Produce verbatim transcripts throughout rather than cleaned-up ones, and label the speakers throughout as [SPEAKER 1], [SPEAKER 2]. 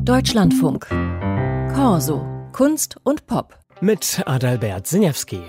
[SPEAKER 1] Deutschlandfunk. Corso. Kunst und Pop.
[SPEAKER 2] Mit Adalbert Siniewski.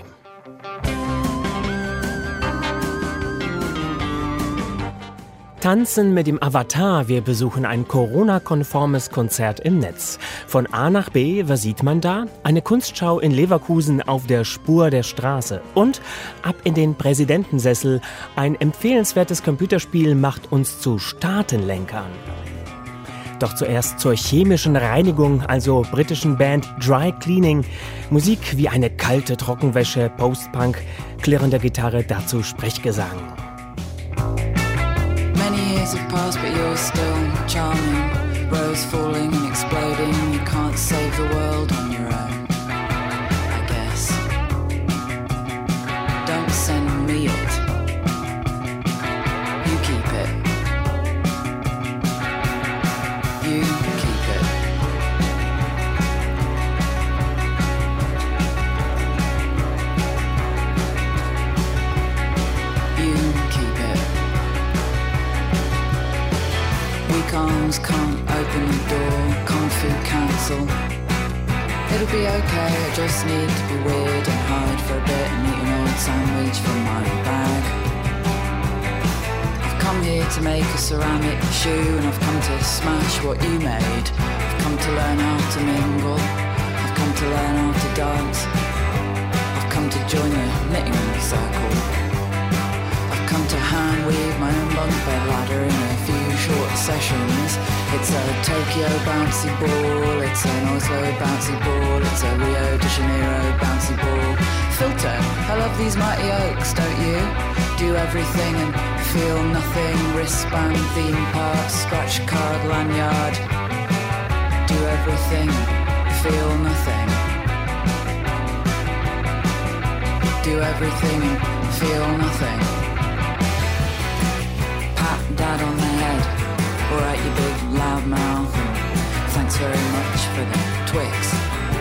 [SPEAKER 2] Tanzen mit dem Avatar. Wir besuchen ein Corona-konformes Konzert im Netz. Von A nach B, was sieht man da? Eine Kunstschau in Leverkusen auf der Spur der Straße. Und ab in den Präsidentensessel. Ein empfehlenswertes Computerspiel macht uns zu Staatenlenkern. Doch zuerst zur chemischen Reinigung, also britischen Band Dry Cleaning. Musik wie eine kalte Trockenwäsche, Post-Punk, klirrende Gitarre, dazu Sprechgesang.
[SPEAKER 3] Many years have passed, but you're still charming. Rose falling and exploding. You can't save the world on your own, I guess. Don't send me it. You keep it. You keep it. You keep it. Weak arms can't open the door. Kung Fu cancel. It'll be okay, I just need to be weird and hide for a bit and eat an old sandwich from my bag. I've come here to make a ceramic shoe and I've come to smash what you made. I've come to learn how to mingle. I've come to learn how to dance. I've come to join the knitting circle. I've come to hand weave my own bunk bed ladder in a few short sessions. It's a Tokyo bouncy ball, it's an Oslo bouncy ball, it's a Rio de Janeiro bouncy ball. Filter, I love these mighty oaks, don't you? Do everything and feel nothing. Wristband, theme park, scratch card, lanyard. Do everything, feel nothing. Do everything and feel nothing. Pat dad on the head. Alright, you big loud mouth, and thanks very much for the Twix.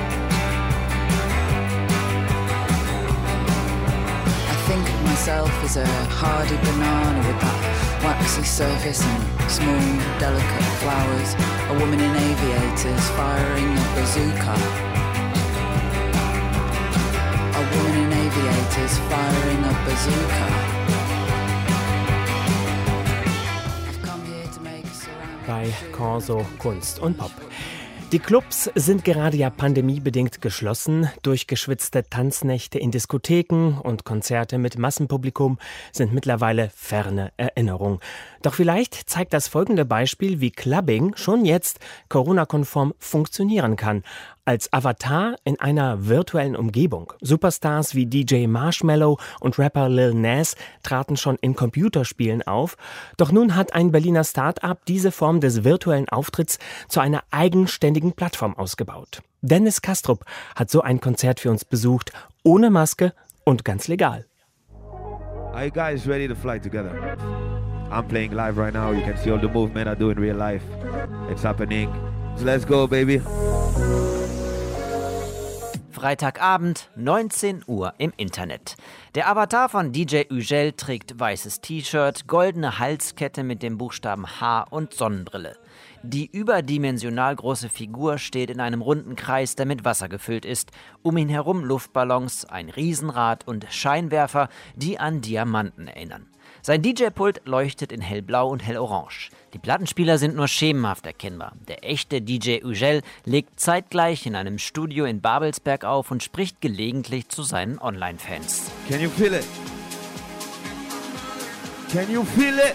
[SPEAKER 3] I think of myself as a hardy banana with that waxy surface and small, delicate flowers. A woman in aviators firing a bazooka. A woman in aviators firing a bazooka.
[SPEAKER 2] Bei Corso Kunst und Pop. Die Clubs sind gerade ja pandemiebedingt geschlossen. Durchgeschwitzte Tanznächte in Diskotheken und Konzerte mit Massenpublikum sind mittlerweile ferne Erinnerung. Doch vielleicht zeigt das folgende Beispiel, wie Clubbing schon jetzt Corona-konform funktionieren kann. Als Avatar in einer virtuellen Umgebung. Superstars wie D J Marshmello und Rapper Lil Nas traten schon in Computerspielen auf. Doch nun hat ein Berliner Start-up diese Form des virtuellen Auftritts zu einer eigenständigen Plattform ausgebaut. Dennis Kastrup hat so ein Konzert für uns besucht, ohne Maske und ganz legal.
[SPEAKER 4] Are you guys ready to fly together? I'm playing live right now. You can see all the movement I do in real life. It's happening. So let's go, baby.
[SPEAKER 5] Freitagabend, neunzehn Uhr im Internet. Der Avatar von D J Ugel trägt weißes T-Shirt, goldene Halskette mit dem Buchstaben H und Sonnenbrille. Die überdimensional große Figur steht in einem runden Kreis, der mit Wasser gefüllt ist. Um ihn herum Luftballons, ein Riesenrad und Scheinwerfer, die an Diamanten erinnern. Sein D J-Pult leuchtet in hellblau und hellorange. Die Plattenspieler sind nur schemenhaft erkennbar. Der echte D J Ugel legt zeitgleich in einem Studio in Babelsberg auf und spricht gelegentlich zu seinen Online-Fans.
[SPEAKER 4] Can you feel it? Can you feel it?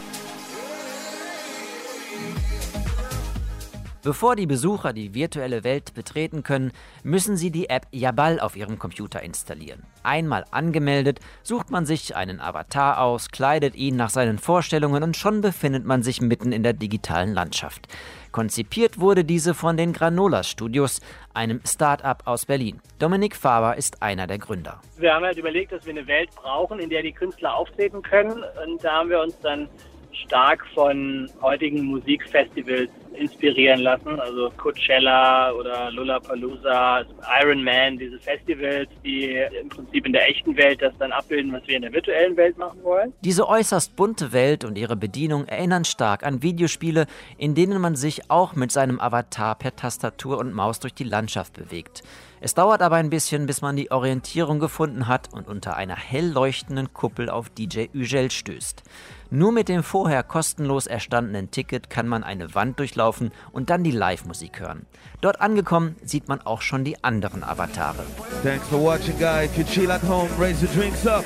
[SPEAKER 5] Bevor die Besucher die virtuelle Welt betreten können, müssen sie die App Jabal auf ihrem Computer installieren. Einmal angemeldet, sucht man sich einen Avatar aus, kleidet ihn nach seinen Vorstellungen und schon befindet man sich mitten in der digitalen Landschaft. Konzipiert wurde diese von den Granola Studios, einem Start-up aus Berlin. Dominik Faber ist einer der Gründer.
[SPEAKER 6] Wir haben halt überlegt, dass wir eine Welt brauchen, in der die Künstler auftreten können. Und da haben wir uns dann stark von heutigen Musikfestivals inspirieren lassen, also Coachella oder Lollapalooza, Iron Man, diese Festivals, die im Prinzip in der echten Welt das dann abbilden, was wir in der virtuellen Welt machen wollen.
[SPEAKER 5] Diese äußerst bunte Welt und ihre Bedienung erinnern stark an Videospiele, in denen man sich auch mit seinem Avatar per Tastatur und Maus durch die Landschaft bewegt. Es dauert aber ein bisschen, bis man die Orientierung gefunden hat und unter einer hell leuchtenden Kuppel auf D J Ugel stößt. Nur mit dem vorher kostenlos erstandenen Ticket kann man eine Wand durchlaufen und dann die Live-Musik hören. Dort angekommen sieht man auch schon die anderen Avatare.
[SPEAKER 4] Thanks for watching, guys. If you chill at home, raise your drinks up.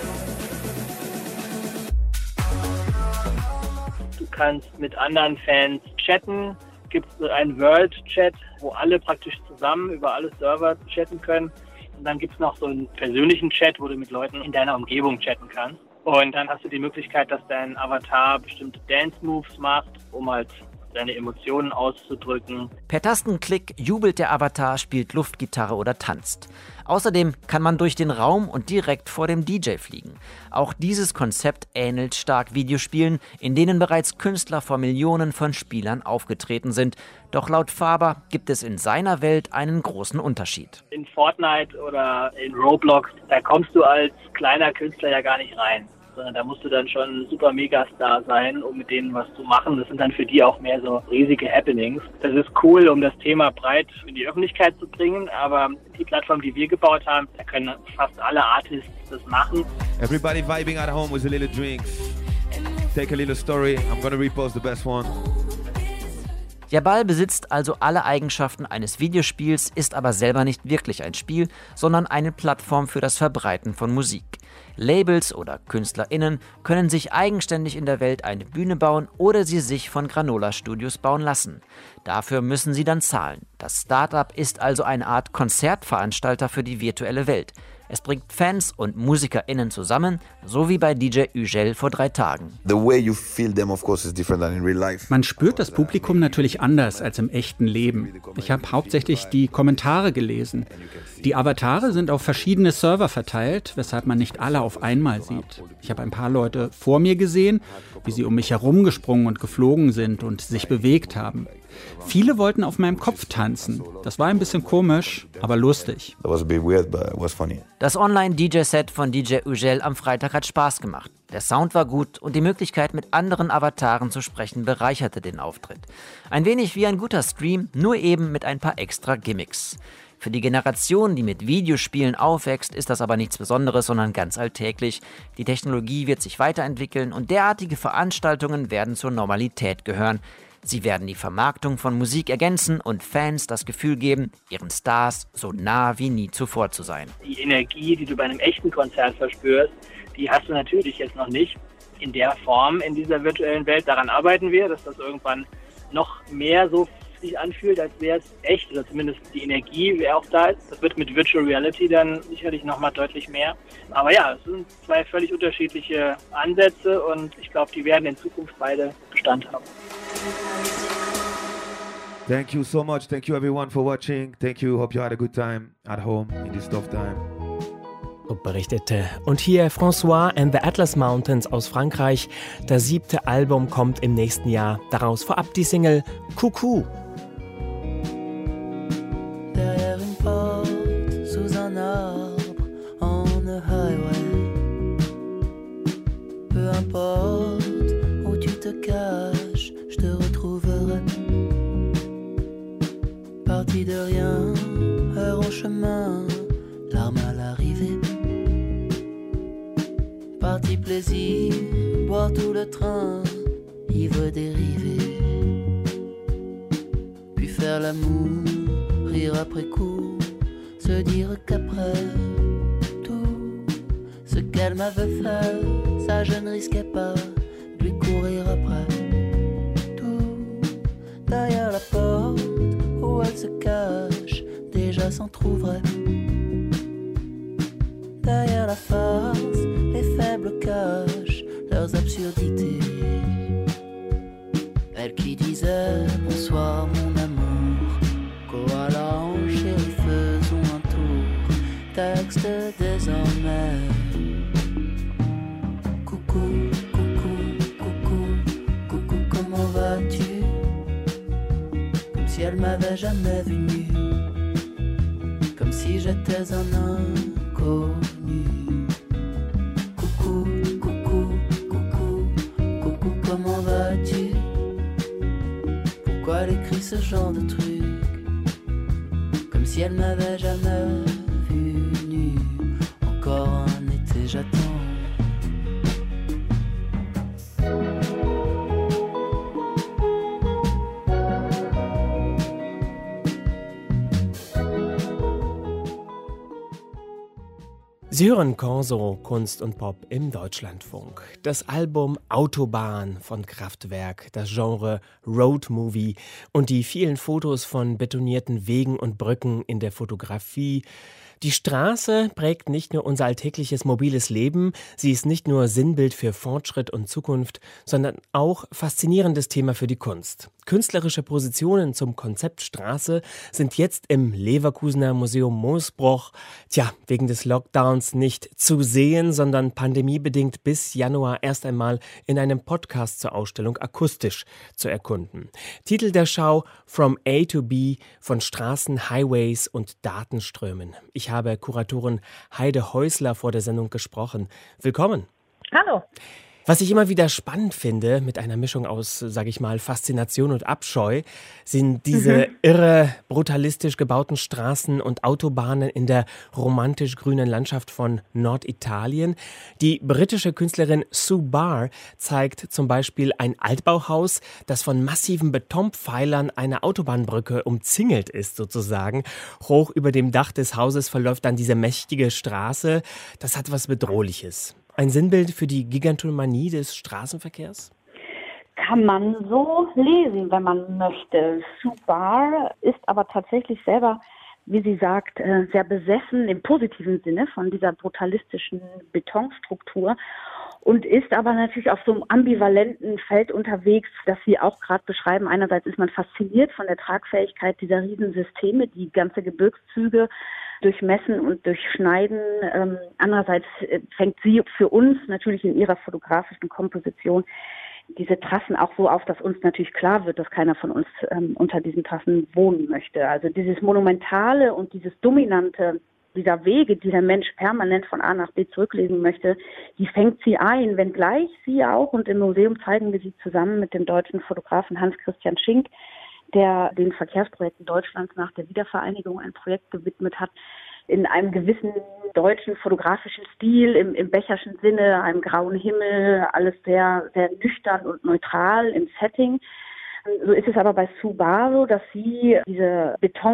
[SPEAKER 6] Du kannst mit anderen Fans chatten. Gibt es einen World-Chat, wo alle praktisch zusammen über alle Server chatten können. Und dann gibt es noch so einen persönlichen Chat, wo du mit Leuten in deiner Umgebung chatten kannst. Und dann hast du die Möglichkeit, dass dein Avatar bestimmte Dance-Moves macht, um halt seine Emotionen auszudrücken.
[SPEAKER 5] Per Tastenklick jubelt der Avatar, spielt Luftgitarre oder tanzt. Außerdem kann man durch den Raum und direkt vor dem D J fliegen. Auch dieses Konzept ähnelt stark Videospielen, in denen bereits Künstler vor Millionen von Spielern aufgetreten sind. Doch laut Faber gibt es in seiner Welt einen großen Unterschied.
[SPEAKER 6] In Fortnite oder in Roblox, da kommst du als kleiner Künstler ja gar nicht rein. Sondern da musst du dann schon ein super Megastar sein, um mit denen was zu machen. Das sind dann für die auch mehr so riesige Happenings. Das ist cool, um das Thema breit in die Öffentlichkeit zu bringen, aber die Plattform, die wir gebaut haben, da können fast alle Artists das machen.
[SPEAKER 4] Everybody vibing at home with a little drinks. Take a little story. I'm gonna repost the best one.
[SPEAKER 5] Jabal besitzt also alle Eigenschaften eines Videospiels, ist aber selber nicht wirklich ein Spiel, sondern eine Plattform für das Verbreiten von Musik. Labels oder KünstlerInnen können sich eigenständig in der Welt eine Bühne bauen oder sie sich von Granola Studios bauen lassen. Dafür müssen sie dann zahlen. Das Startup ist also eine Art Konzertveranstalter für die virtuelle Welt. Es bringt Fans und MusikerInnen zusammen, so wie bei D J Ugel vor drei Tagen.
[SPEAKER 7] Man spürt das Publikum natürlich anders als im echten Leben. Ich habe hauptsächlich die Kommentare gelesen. Die Avatare sind auf verschiedene Server verteilt, weshalb man nicht alle auf einmal sieht. Ich habe ein paar Leute vor mir gesehen, wie sie um mich herumgesprungen und geflogen sind und sich bewegt haben. Viele wollten auf meinem Kopf tanzen. Das war ein bisschen komisch, aber lustig.
[SPEAKER 5] Das Online-D J-Set von D J Ugel am Freitag hat Spaß gemacht. Der Sound war gut und die Möglichkeit, mit anderen Avataren zu sprechen, bereicherte den Auftritt. Ein wenig wie ein guter Stream, nur eben mit ein paar extra Gimmicks. Für die Generation, die mit Videospielen aufwächst, ist das aber nichts Besonderes, sondern ganz alltäglich. Die Technologie wird sich weiterentwickeln und derartige Veranstaltungen werden zur Normalität gehören. Sie werden die Vermarktung von Musik ergänzen und Fans das Gefühl geben, ihren Stars so nah wie nie zuvor zu sein.
[SPEAKER 6] Die Energie, die du bei einem echten Konzert verspürst, die hast du natürlich jetzt noch nicht in der Form in dieser virtuellen Welt. Daran arbeiten wir, dass das irgendwann noch mehr so sich anfühlt, als wäre es echt, oder zumindest die Energie wäre auch da. Das wird mit Virtual Reality dann sicherlich nochmal deutlich mehr. Aber ja, es sind zwei völlig unterschiedliche Ansätze und ich glaube, die werden in Zukunft beide Bestand haben.
[SPEAKER 4] Thank you so much. Thank you everyone for watching. Thank you. Hope you had a good time at home in this tough time.
[SPEAKER 2] Berichtete. Und hier François and the Atlas Mountains aus Frankreich. Das siebte Album kommt im nächsten Jahr. Daraus vorab die Single Coucou.
[SPEAKER 8] Derrière une porte, sous un arbre, on a highway. Peu importe où tu te caches, je te retrouverai. Parti de rien, heure en chemin, larmes à l'arrivée. Parti plaisir, boire tout le train, ivre dérivé. Puis faire l'amour, rire après coup, se dire qu'après tout ce qu'elle m'avait fait, ça je ne risquais pas de lui courir après. Tout derrière la porte où elle se cache, déjà s'en trouverait. Derrière la farce, les faibles cachent leurs absurdités. Elle qui disait bonsoir mon amour, koala en chéri faisons un tour. Texte désormais. Coucou, coucou, coucou, m'avait jamais vu nu, comme si j'étais un inconnu. Coucou, coucou, coucou, coucou, comment vas-tu? Pourquoi elle écrit ce genre de truc, comme si elle m'avait jamais vu nu. Encore un été, j'attends.
[SPEAKER 2] Sie hören Corso, Kunst und Pop im Deutschlandfunk. Das Album Autobahn von Kraftwerk, das Genre Roadmovie und die vielen Fotos von betonierten Wegen und Brücken in der Fotografie. Die Straße prägt nicht nur unser alltägliches mobiles Leben, sie ist nicht nur Sinnbild für Fortschritt und Zukunft, sondern auch faszinierendes Thema für die Kunst. Künstlerische Positionen zum Konzept Straße sind jetzt im Leverkusener Museum Moosbruch, tja, wegen des Lockdowns nicht zu sehen, sondern pandemiebedingt bis Januar erst einmal in einem Podcast zur Ausstellung akustisch zu erkunden. Titel der Schau From A to B, von Straßen, Highways und Datenströmen. Ich habe Kuratorin Heide Häusler vor der Sendung gesprochen. Willkommen.
[SPEAKER 9] Hallo.
[SPEAKER 2] Was ich immer wieder spannend finde, mit einer Mischung aus, sage ich mal, Faszination und Abscheu, sind diese mhm. irre, brutalistisch gebauten Straßen und Autobahnen in der romantisch-grünen Landschaft von Norditalien. Die britische Künstlerin Sue Barr zeigt zum Beispiel ein Altbauhaus, das von massiven Betonpfeilern einer Autobahnbrücke umzingelt ist, sozusagen. Hoch über dem Dach des Hauses verläuft dann diese mächtige Straße. Das hat was Bedrohliches. Ein Sinnbild für die Gigantomanie des Straßenverkehrs?
[SPEAKER 9] Kann man so lesen, wenn man möchte. Sue Barr ist aber tatsächlich selber, wie sie sagt, sehr besessen im positiven Sinne von dieser brutalistischen Betonstruktur und ist aber natürlich auf so einem ambivalenten Feld unterwegs, das sie auch gerade beschreiben. Einerseits ist man fasziniert von der Tragfähigkeit dieser Riesensysteme, die ganze Gebirgszüge durchmessen und durchschneiden. Ähm, andererseits fängt sie für uns natürlich in ihrer fotografischen Komposition diese Trassen auch so auf, dass uns natürlich klar wird, dass keiner von uns ähm, unter diesen Trassen wohnen möchte. Also dieses Monumentale und dieses Dominante dieser Wege, die der Mensch permanent von A nach B zurücklegen möchte, die fängt sie ein, wenngleich sie auch, und im Museum zeigen wir sie zusammen mit dem deutschen Fotografen Hans-Christian Schink, der den Verkehrsprojekten Deutschlands nach der Wiedervereinigung ein Projekt gewidmet hat, in einem gewissen deutschen fotografischen Stil, im, im Becherschen Sinne, einem grauen Himmel, alles sehr, sehr nüchtern und neutral im Setting. So ist es aber bei Sue Barr so, dass sie diese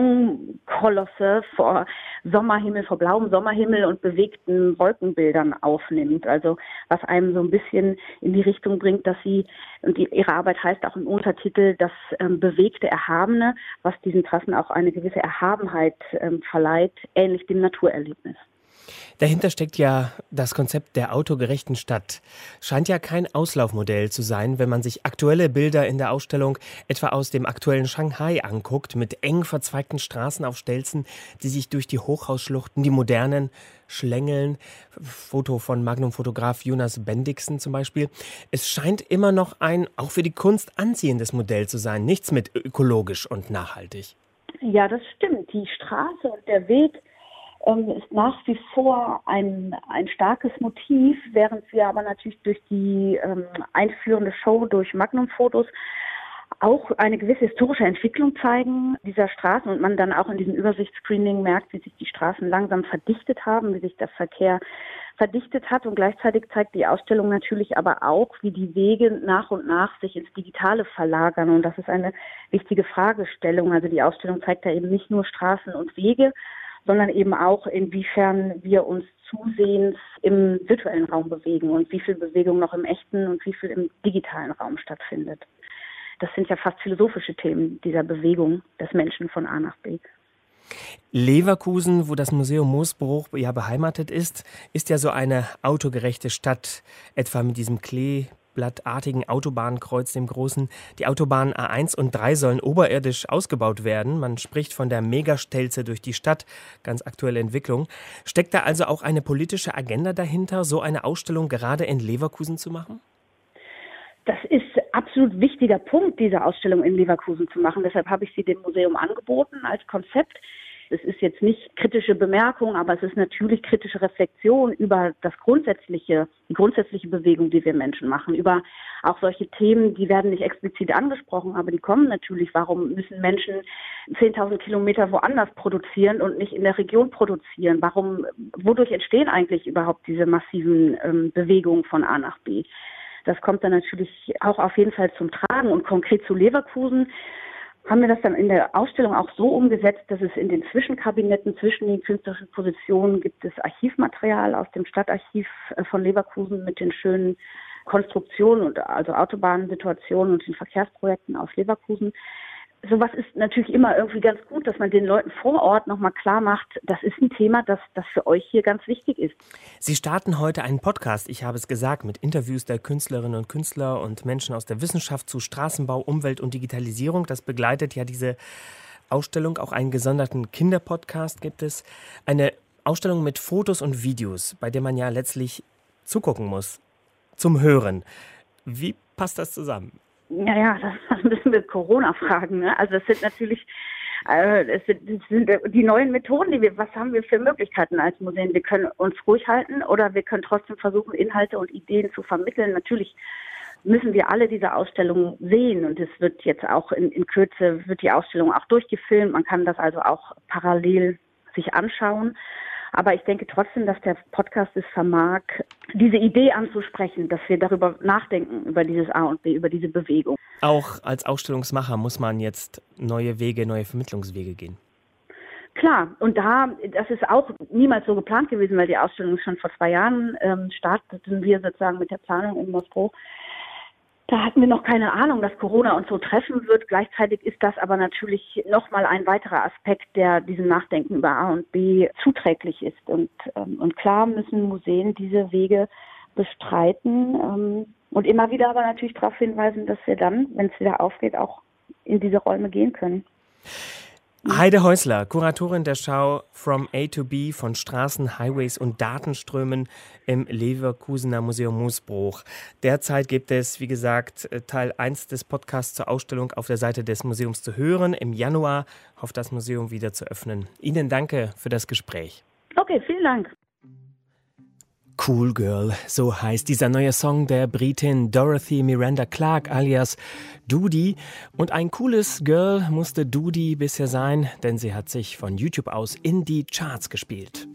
[SPEAKER 9] Betonkolosse vor Sommerhimmel, vor blauem Sommerhimmel und bewegten Wolkenbildern aufnimmt. Also was einem so ein bisschen in die Richtung bringt, dass sie, und die, ihre Arbeit heißt auch im Untertitel, das ähm, bewegte Erhabene, was diesen Trassen auch eine gewisse Erhabenheit ähm, verleiht, ähnlich dem Naturerlebnis.
[SPEAKER 2] Dahinter steckt ja das Konzept der autogerechten Stadt. Scheint ja kein Auslaufmodell zu sein, wenn man sich aktuelle Bilder in der Ausstellung etwa aus dem aktuellen Shanghai anguckt, mit eng verzweigten Straßen auf Stelzen, die sich durch die Hochhausschluchten, die modernen, schlängeln. Foto von Magnum-Fotograf Jonas Bendixen zum Beispiel. Es scheint immer noch ein, auch für die Kunst, anziehendes Modell zu sein. Nichts mit ökologisch und nachhaltig.
[SPEAKER 9] Ja, das stimmt. Die Straße und der Weg ist nach wie vor ein, ein starkes Motiv, während wir aber natürlich durch die ähm, einführende Show, durch Magnum-Fotos auch eine gewisse historische Entwicklung zeigen dieser Straßen und man dann auch in diesem Übersichtsscreening merkt, wie sich die Straßen langsam verdichtet haben, wie sich der Verkehr verdichtet hat, und gleichzeitig zeigt die Ausstellung natürlich aber auch, wie die Wege nach und nach sich ins Digitale verlagern, und das ist eine wichtige Fragestellung. Also die Ausstellung zeigt ja eben nicht nur Straßen und Wege, sondern eben auch, inwiefern wir uns zusehends im virtuellen Raum bewegen und wie viel Bewegung noch im echten und wie viel im digitalen Raum stattfindet. Das sind ja fast philosophische Themen dieser Bewegung des Menschen von A nach B.
[SPEAKER 2] Leverkusen, wo das Museum Moosbruch ja beheimatet ist, ist ja so eine autogerechte Stadt, etwa mit diesem Klee blattartigen Autobahnkreuz, dem großen. Die Autobahnen A eins und drei sollen oberirdisch ausgebaut werden. Man spricht von der Megastelze durch die Stadt, ganz aktuelle Entwicklung. Steckt da also auch eine politische Agenda dahinter, so eine Ausstellung gerade in Leverkusen zu machen?
[SPEAKER 9] Das ist absolut wichtiger Punkt, diese Ausstellung in Leverkusen zu machen. Deshalb habe ich sie dem Museum angeboten als Konzept. Es ist jetzt nicht kritische Bemerkung, aber es ist natürlich kritische Reflexion über das grundsätzliche, die grundsätzliche Bewegung, die wir Menschen machen, über auch solche Themen, die werden nicht explizit angesprochen, aber die kommen natürlich. Warum müssen Menschen zehntausend Kilometer woanders produzieren und nicht in der Region produzieren? Warum, wodurch entstehen eigentlich überhaupt diese massiven ähm, Bewegungen von A nach B? Das kommt dann natürlich auch auf jeden Fall zum Tragen. Und konkret zu Leverkusen haben wir das dann in der Ausstellung auch so umgesetzt, dass es in den Zwischenkabinetten zwischen den künstlerischen Positionen gibt es Archivmaterial aus dem Stadtarchiv von Leverkusen mit den schönen Konstruktionen und also Autobahnsituationen und den Verkehrsprojekten aus Leverkusen. Sowas ist natürlich immer irgendwie ganz gut, dass man den Leuten vor Ort nochmal klar macht, das ist ein Thema, das, das für euch hier ganz wichtig ist.
[SPEAKER 2] Sie starten heute einen Podcast, ich habe es gesagt, mit Interviews der Künstlerinnen und Künstler und Menschen aus der Wissenschaft zu Straßenbau, Umwelt und Digitalisierung. Das begleitet ja diese Ausstellung. Auch einen gesonderten Kinderpodcast gibt es. Eine Ausstellung mit Fotos und Videos, bei der man ja letztlich zugucken muss, zum Hören. Wie passt das zusammen?
[SPEAKER 9] Ja, ja, das müssen wir Corona fragen. Ne? Also es sind natürlich äh, es sind, es sind die neuen Methoden, die wir, was haben wir für Möglichkeiten als Museen? Wir können uns ruhig halten oder wir können trotzdem versuchen, Inhalte und Ideen zu vermitteln. Natürlich müssen wir alle diese Ausstellung sehen und es wird jetzt auch in, in Kürze wird die Ausstellung auch durchgefilmt. Man kann das also auch parallel sich anschauen. Aber ich denke trotzdem, dass der Podcast es vermag, diese Idee anzusprechen, dass wir darüber nachdenken, über dieses A und B, über diese Bewegung.
[SPEAKER 2] Auch als Ausstellungsmacher muss man jetzt neue Wege, neue Vermittlungswege gehen.
[SPEAKER 9] Klar, und da, das ist auch niemals so geplant gewesen, weil die Ausstellung schon vor zwei Jahren ähm, starteten wir sozusagen mit der Planung in Moskau. Da hatten wir noch keine Ahnung, dass Corona uns so treffen wird. Gleichzeitig ist das aber natürlich nochmal ein weiterer Aspekt, der diesem Nachdenken über A und B zuträglich ist. Und, ähm, und klar müssen Museen diese Wege bestreiten ähm, und immer wieder aber natürlich darauf hinweisen, dass wir dann, wenn es wieder aufgeht, auch in diese Räume gehen können.
[SPEAKER 2] Heide Häusler, Kuratorin der Schau From A to B von Straßen, Highways und Datenströmen im Leverkusener Museum Moosbruch. Derzeit gibt es, wie gesagt, Teil eins des Podcasts zur Ausstellung auf der Seite des Museums zu hören. Im Januar hofft das Museum wieder zu öffnen. Ihnen danke für das Gespräch.
[SPEAKER 9] Okay, vielen Dank.
[SPEAKER 2] Cool Girl, so heißt dieser neue Song der Britin Dorothy Miranda Clark alias Doody. Und ein cooles Girl musste Doody bisher sein, denn sie hat sich von YouTube aus in die Charts gespielt.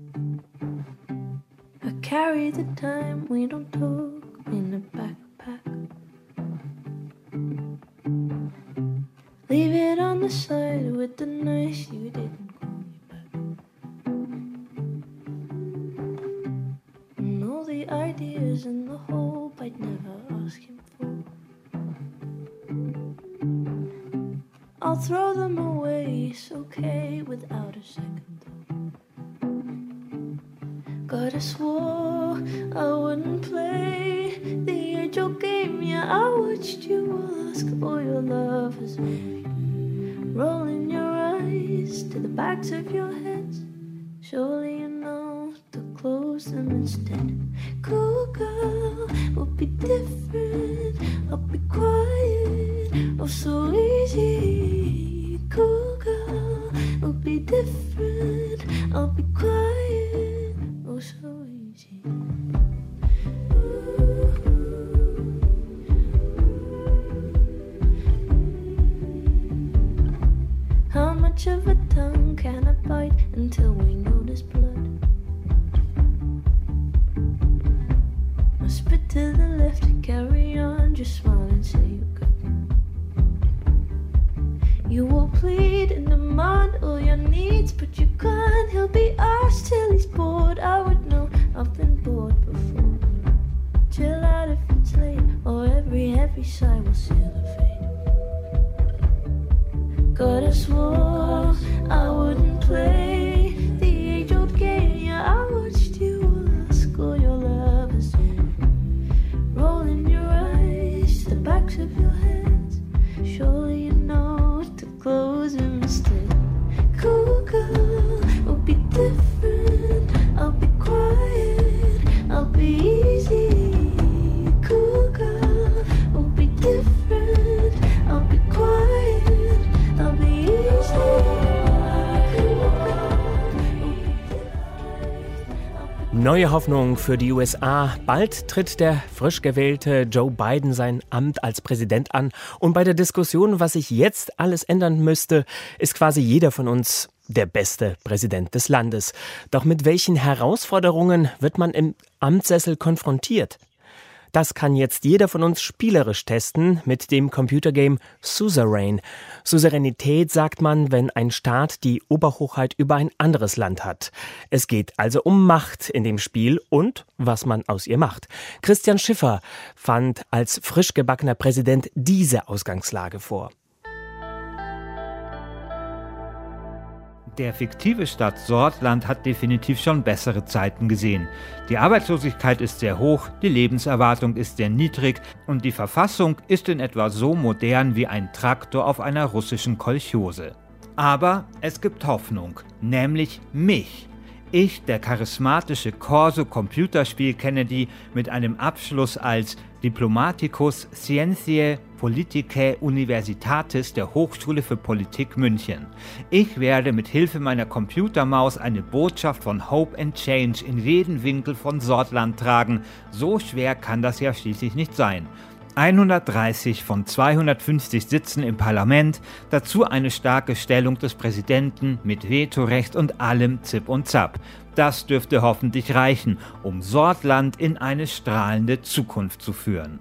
[SPEAKER 10] I carry the time we don't talk in a backpack. Leave it on the side with the nice you didn't. The ideas and the hope I'd never ask him for. I'll throw them away, it's okay without a second thought. God, I swore I wouldn't play the age-old game. Yeah, I watched you ask for your love as me, rolling your eyes to the backs of your heads. Surely you know to close them instead. Cool girl, we'll be different. I'll be quiet, oh so easy. Cool girl, we'll be different. I'll be quiet, oh so easy. How much of a tongue can I bite until we notice blood? Spit to the left, carry on, just smile and say you could. You will plead in the mind all your needs, but you can't. He'll be asked till he's bored. I would know, I've been bored before. Chill out if it's late, or every heavy sigh will seal the fate. God, I swore I wouldn't play the age-old game. Yeah, I watched you ask all your lovers. Rolling your eyes to the backs of your heads. Surely you know to close them instead. Cool girl, we'll be different. I'll be quiet, I'll be easy. Cool girl, we'll be different.
[SPEAKER 2] Neue Hoffnung für die U S A. Bald tritt der frisch gewählte Joe Biden sein Amt als Präsident an. Und bei der Diskussion, was sich jetzt alles ändern müsste, ist quasi jeder von uns der beste Präsident des Landes. Doch mit welchen Herausforderungen wird man im Amtssessel konfrontiert? Das kann jetzt jeder von uns spielerisch testen mit dem Computergame Suzerain. Souveränität sagt man, wenn ein Staat die Oberhoheit über ein anderes Land hat. Es geht also um Macht in dem Spiel und was man aus ihr macht. Christian Schiffer fand als frisch gebackener Präsident diese Ausgangslage vor.
[SPEAKER 11] Der fiktive Staat Sordland hat definitiv schon bessere Zeiten gesehen. Die Arbeitslosigkeit ist sehr hoch, die Lebenserwartung ist sehr niedrig und die Verfassung ist in etwa so modern wie ein Traktor auf einer russischen Kolchose. Aber es gibt Hoffnung, nämlich mich. Ich, der charismatische Corso-Computerspiel-Kennedy mit einem Abschluss als Diplomaticus Scientiae Politicae Universitatis der Hochschule für Politik München. Ich werde mit Hilfe meiner Computermaus eine Botschaft von Hope and Change in jeden Winkel von Sordland tragen. So schwer kann das ja schließlich nicht sein. hundertdreißig von zweihundertfünfzig Sitzen im Parlament, dazu eine starke Stellung des Präsidenten mit Vetorecht und allem Zip und Zap. Das dürfte hoffentlich reichen, um Sordland in eine strahlende Zukunft zu führen.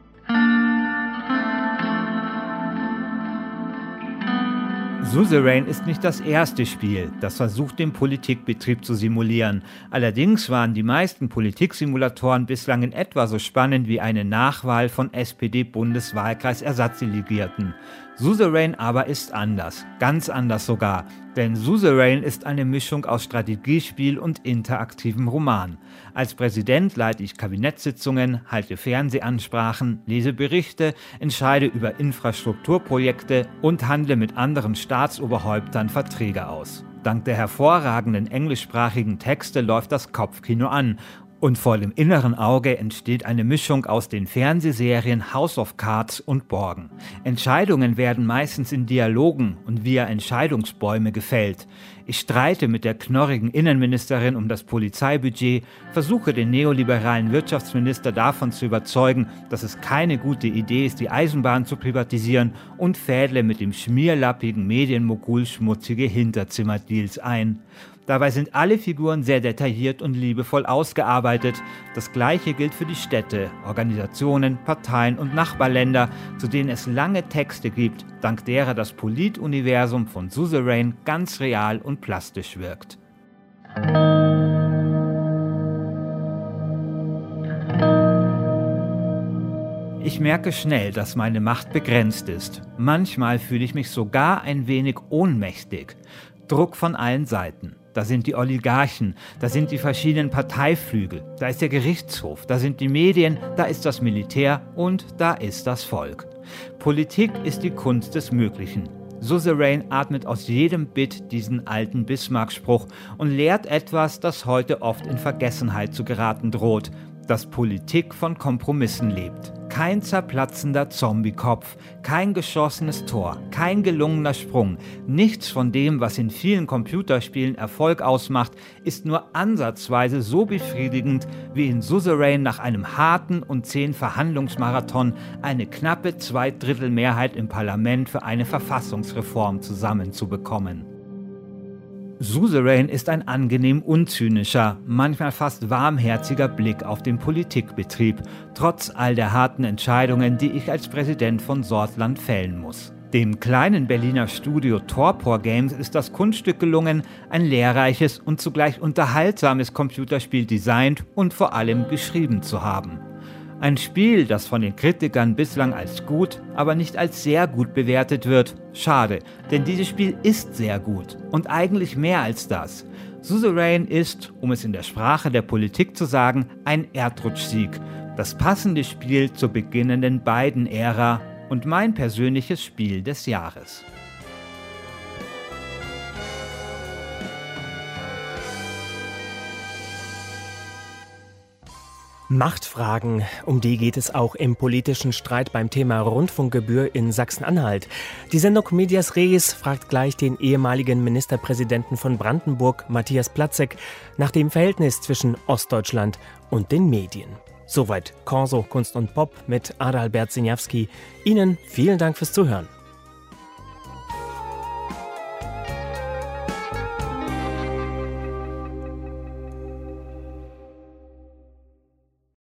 [SPEAKER 11] Suzerain ist nicht das erste Spiel, das versucht, den Politikbetrieb zu simulieren. Allerdings waren die meisten Politiksimulatoren bislang in etwa so spannend wie eine Nachwahl von S P D-Bundeswahlkreisersatzdelegierten. Suzerain aber ist anders, ganz anders sogar, denn Suzerain ist eine Mischung aus Strategiespiel und interaktivem Roman. Als Präsident leite ich Kabinettssitzungen, halte Fernsehansprachen, lese Berichte, entscheide über Infrastrukturprojekte und handle mit anderen Staatsoberhäuptern Verträge aus. Dank der hervorragenden englischsprachigen Texte läuft das Kopfkino an. Und vor dem inneren Auge entsteht eine Mischung aus den Fernsehserien House of Cards und Borgen. Entscheidungen werden meistens in Dialogen und via Entscheidungsbäume gefällt. Ich streite mit der knorrigen Innenministerin um das Polizeibudget, versuche den neoliberalen Wirtschaftsminister davon zu überzeugen, dass es keine gute Idee ist, die Eisenbahn zu privatisieren und fädle mit dem schmierlappigen Medienmogul schmutzige Hinterzimmerdeals ein. Dabei sind alle Figuren sehr detailliert und liebevoll ausgearbeitet. Das Gleiche gilt für die Städte, Organisationen, Parteien und Nachbarländer, zu denen es lange Texte gibt, dank derer das Polituniversum von Suzerain ganz real und plastisch wirkt. Ich merke schnell, dass meine Macht begrenzt ist. Manchmal fühle ich mich sogar ein wenig ohnmächtig. Druck von allen Seiten. Da sind die Oligarchen, da sind die verschiedenen Parteiflügel, da ist der Gerichtshof, da sind die Medien, da ist das Militär und da ist das Volk. Politik ist die Kunst des Möglichen. Suzerain atmet aus jedem Bit diesen alten Bismarck-Spruch und lehrt etwas, das heute oft in Vergessenheit zu geraten droht, dass Politik von Kompromissen lebt. Kein zerplatzender Zombiekopf, kein geschossenes Tor, kein gelungener Sprung. Nichts von dem, was in vielen Computerspielen Erfolg ausmacht, ist nur ansatzweise so befriedigend, wie in Suzerain nach einem harten und zähen Verhandlungsmarathon eine knappe Zweidrittelmehrheit im Parlament für eine Verfassungsreform zusammenzubekommen. Suzerain ist ein angenehm unzynischer, manchmal fast warmherziger Blick auf den Politikbetrieb, trotz all der harten Entscheidungen, die ich als Präsident von Sordland fällen muss. Dem kleinen Berliner Studio Torpor Games ist das Kunststück gelungen, ein lehrreiches und zugleich unterhaltsames Computerspiel designt und vor allem geschrieben zu haben. Ein Spiel, das von den Kritikern bislang als gut, aber nicht als sehr gut bewertet wird. Schade, denn dieses Spiel ist sehr gut und eigentlich mehr als das. Suzerain ist, um es in der Sprache der Politik zu sagen, ein Erdrutschsieg. Das passende Spiel zur beginnenden Biden-Ära und mein persönliches Spiel des Jahres.
[SPEAKER 2] Machtfragen, um die geht es auch im politischen Streit beim Thema Rundfunkgebühr in Sachsen-Anhalt. Die Sendung Medias Res fragt gleich den ehemaligen Ministerpräsidenten von Brandenburg, Matthias Platzek, nach dem Verhältnis zwischen Ostdeutschland und den Medien. Soweit Corso, Kunst und Pop mit Adalbert Siniawski. Ihnen vielen Dank fürs Zuhören.